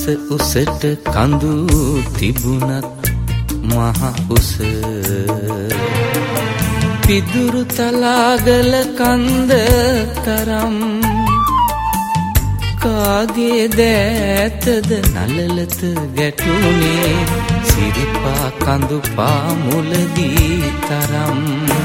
උසට කඳු තිබුණත් මහ උස පිදුරු තලාගල කන්ද තරම් කාගේ දෑතද නලලත ගැටුනේ සිරිපා කඳු පාමුලදී තරම්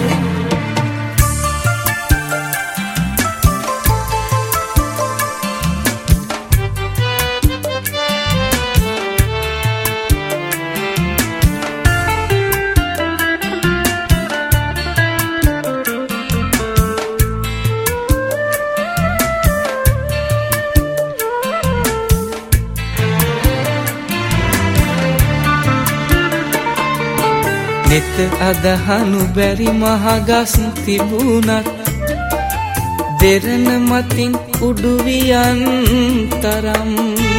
නෙත අදහනු බැරි මහගස් තිබුණත් දෙරණ මතින් උඩුවියන් තරම්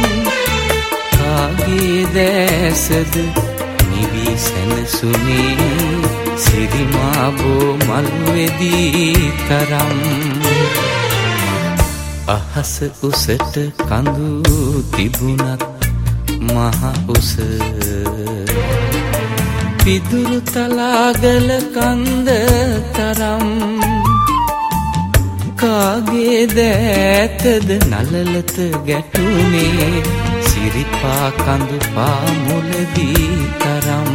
කාගේ දැසද නිවි සැනසුනේ සිරිමාබෝ මල්වෙදී තරම් අහස උසට කඳු තිබුණත් මහ උස පිදුරු තලාගල කන්ද තරම් කාගේ දෑතද නලලත ගැටුනේ සිරිපා කඳු පාමුලදී තරම්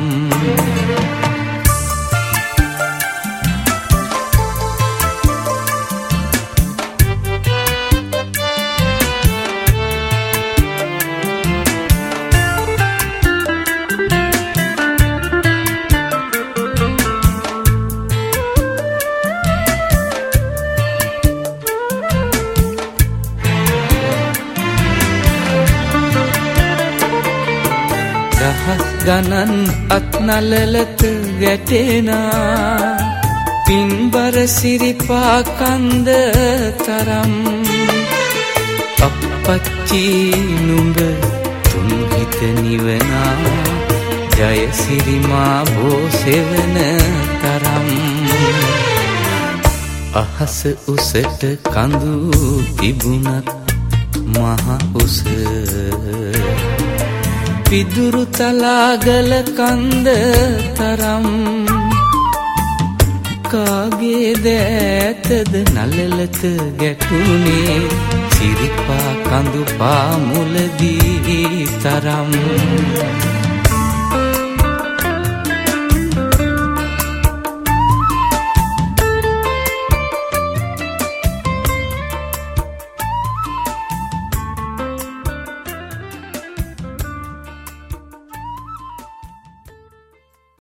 ගණන් අත්නලලත ගැටෙනා පින්බර සිරිපා කන්ද තරම් අපච්චි නුඹ තුන්හිත නිවනා ජය සිරිමා බෝ සෙවන තරම් අහස උසට කඳු තිබුණත් මහ උස පිදුරු තලාගල කන්ද තරම් කාගේ දෑතද නලලත ගැටුනේ සිරිපා කඳු පාමුලදී තරම්